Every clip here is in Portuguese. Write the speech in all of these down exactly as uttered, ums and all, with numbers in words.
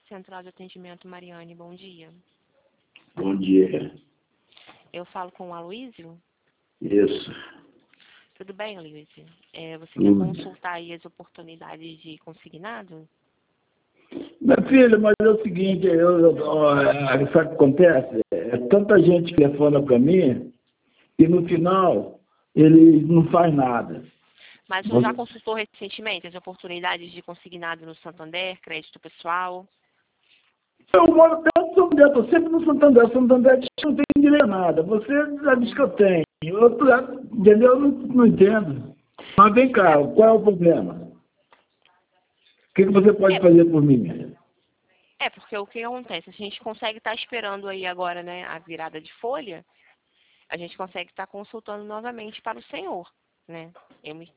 Central de Atendimento Mariane, bom dia. Bom dia. Eu falo com o Aloysio? Isso. Tudo bem, Aloysio? É, você Tudo. quer consultar aí as oportunidades de consignado? Minha filha, mas é o seguinte, eu, eu, ó, sabe o que acontece? É tanta gente que fala para mim e no final ele não faz nada. Mas você já consultou recentemente as oportunidades de consignado no Santander, crédito pessoal? Eu moro até no Santander, estou sempre no Santander. Santander diz que não tem direito a nada. Você já diz que eu tenho. Outro, entendeu? Eu não, não entendo. Mas vem cá, qual é o problema? O que, que você pode É. fazer por mim? É, porque o que acontece? A gente consegue estar esperando aí agora, né, a virada de folha, a gente consegue estar consultando novamente para o senhor, né? Eu me...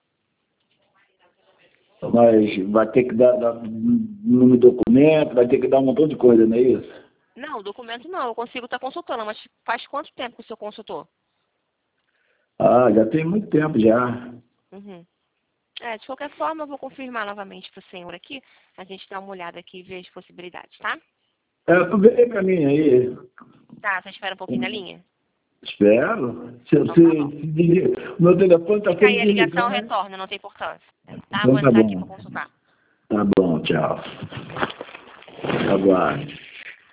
Mas vai ter que dar, dar número de documento, vai ter que dar um montão de coisa, não é isso? Não, documento não, eu consigo estar consultando, mas faz quanto tempo que o senhor consultou? Ah, já tem muito tempo já. Uhum. É, de qualquer forma, eu vou confirmar novamente para o senhor aqui, a gente dá uma olhada aqui e vê as possibilidades, tá? É, tu vem pra mim aí. Tá, você espera um pouquinho na linha? Espero. Se, Então se, tá bom. se desliga- meu telefone está Se cair sempre a ligação, desligando. retorna, não tem importância. Tá? Então Vou tá entrar aqui para bom. consultar. Tá bom, tchau. Aguarde.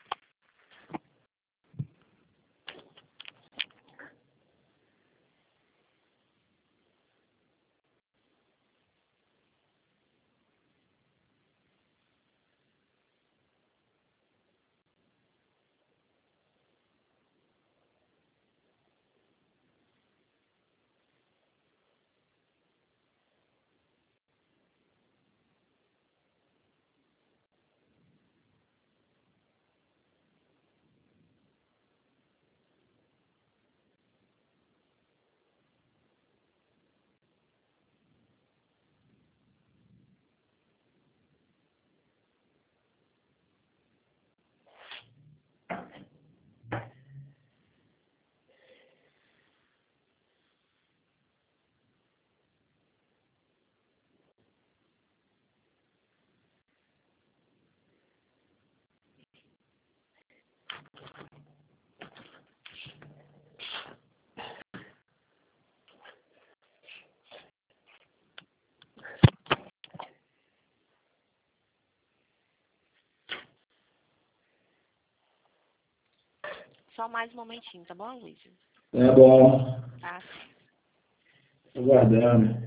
Só mais um momentinho, tá bom, Luísa? Tá bom. Tá. Tô guardando.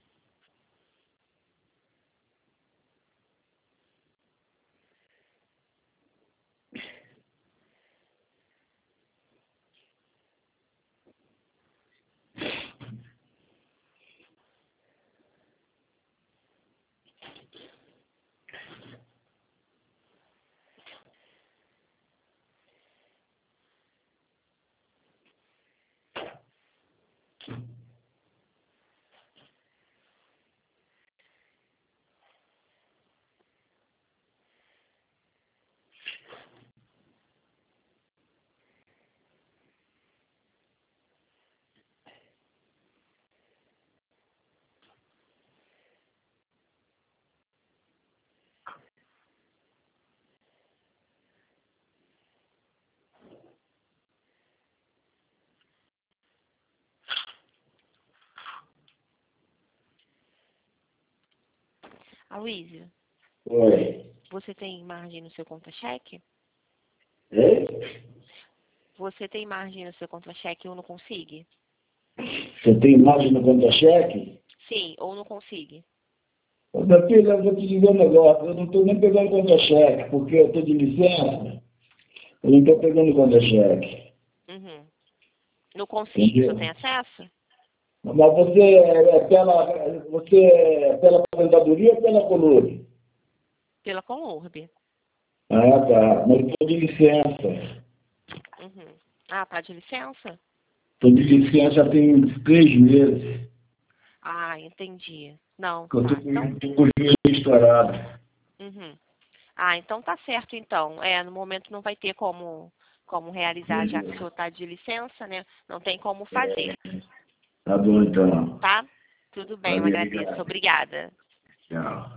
Aloysio, Oi. você tem margem no seu contra-cheque? É? Você tem margem no seu contra-cheque ou não consigo? Você tem imagem no contra-cheque? Sim, ou não consigo. Ô, minha filha, eu vou te dizer um negócio. Eu não estou nem pegando contra-cheque, porque eu estou de licença. Eu não estou pegando contra-cheque. Uhum. Não consigo, o senhor Entendeu? tem acesso? Mas você é é pela, você é pela aposentadoria ou pela coluna? Pela Conurb. Ah, tá. Mas eu estou de licença. Uhum. Ah, tá de licença? Estou de licença já tem uns três meses. Ah, entendi. Não, Que eu tá. estou Então, com o joelho estourado. uhum. Ah, então tá certo, então. É, no momento não vai ter como, como realizar, já que o senhor está de licença, né? Não tem como fazer, Tá bom, então. tá? Tudo bem, eu Valeu, agradeço. obrigado. Obrigada. Tchau.